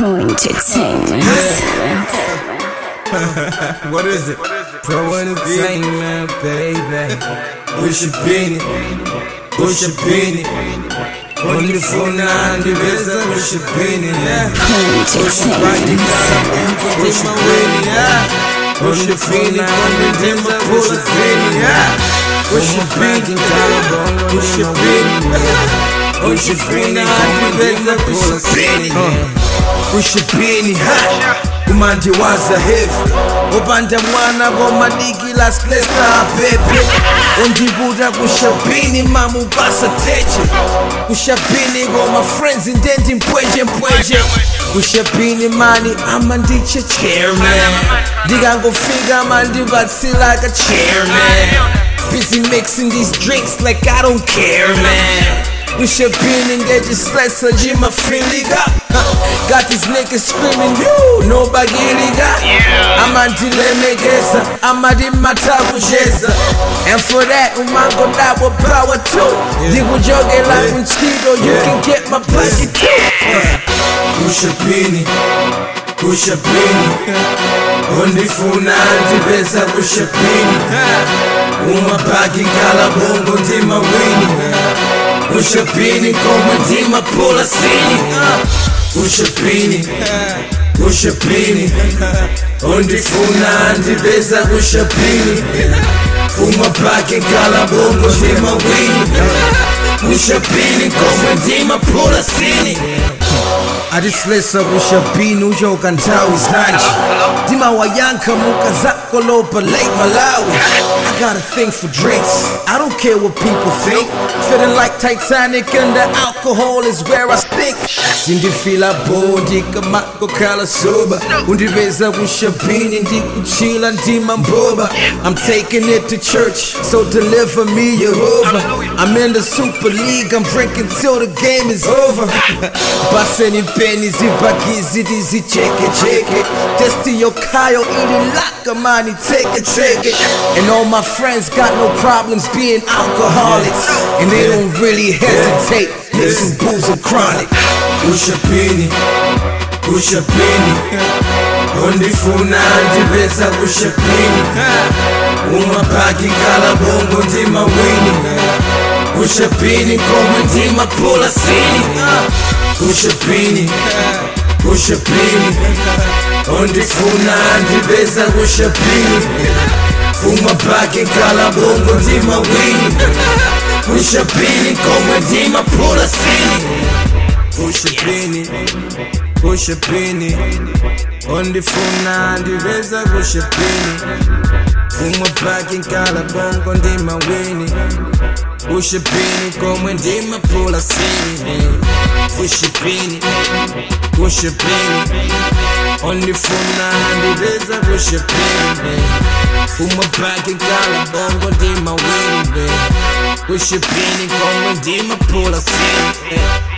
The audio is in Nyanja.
Pro Entertainment. What is it? Pro Entertainment, baby. Push your penny, push your penny. Only for 90 days, push your penny, yeah. Pro Entertainment. Push your penny, yeah. Push your penny, push your penny, yeah. Push your penny, push your penny. Push your penny, push your penny. Push your penny, ha. Kumanje waza heavy Obanda mwana goma digi la sklesta bebe Ondibuda kushabini mamu basa teche Kushabini goma friends indendi mpweje mpweje Kushabini mani ama ndiche chairman Diga go figure man di batsi like a chairman Busy mixing these drinks like I don't care man Kushabini ngeji slesa jima filiga Got these niggas screaming, you nobody got. I'ma dilemegeza, I'ma di matabucheza. And for that, umango double power too. Digo joge like mosquito, you can get my pocket too. Kushabini, kushabini. Ondifuna ndibeza kushabini. Umapaki kala bongo ndima wini. Kushabini koma ndima pola sini. Kushapini, kushapini. Ondifuna ndibeza kushapini. Umapaki kala bongo ndima wini. Kushapini koma ndima pola sini. Adislesa kushapini ujoka ntawi zanji. Dima wayanka muka zako lopa Lake Malawi. I got a thing for drinks, I don't care what people think. Feeling like Titanic and the alcohol is where I stink. Sindifila bondi kamako kala soba. Undibeza kushapini ndi kuchila ndima mboba. I'm taking it to church, so deliver me Jehovah. I'm in the Super League, I'm drinking till the game is over. Baseni penny zibagizi dizi check it. Desti yo kayo ili laka money, take it. And all my friends got no problems being alcoholics. And they don't really hesitate, mixing booze and chronic. Kushapini, kushapini. Ondifuna ndibeza kushapini. Umapaki kala bongo ndima wini. Kushapini koma ndima pola sini. Kushapini, kushapini. Ondifuna ndibeza kushapini. Umapaki kala bongo ndima wini. Kushapini koma ndima pola sini. Kushapini, kushapini. Ondifuna ndibeza kushapini. Umapaki kala bongo ndima wini. Kushapini koma ndima pola sini. Kushapini, kushapini. Ondifuna ndibeza kushapini. Umapaki kala bongo ndima wini. Kushapini koma ndima pola sini.